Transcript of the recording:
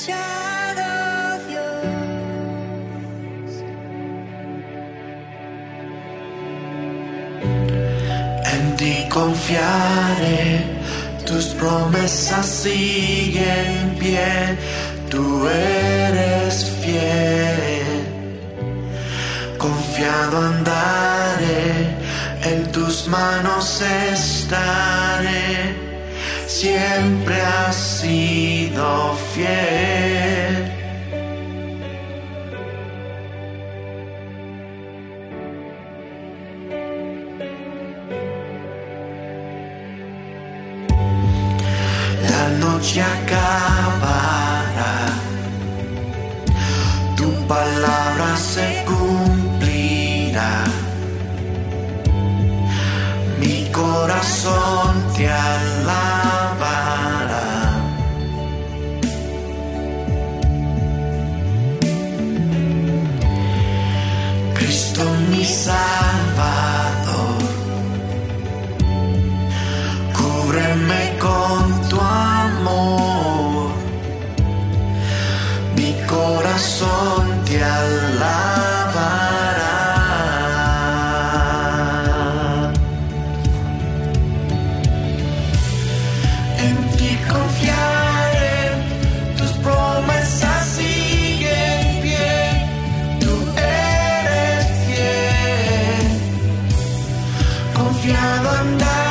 child of yours. En ti confiaré, tus promesas siguen pie, tú eres fiel. Confiado andaré, en tus manos estaré, siempre has sido fiel. La noche acabará, tu palabra se cumplirá. Mi corazón te alabará. Cristo mi Salvador, cúbreme con tu amor. Mi corazón te alabará. En ti confiaré, tus promesas siguen pie, tú eres fiel. Confiado andar.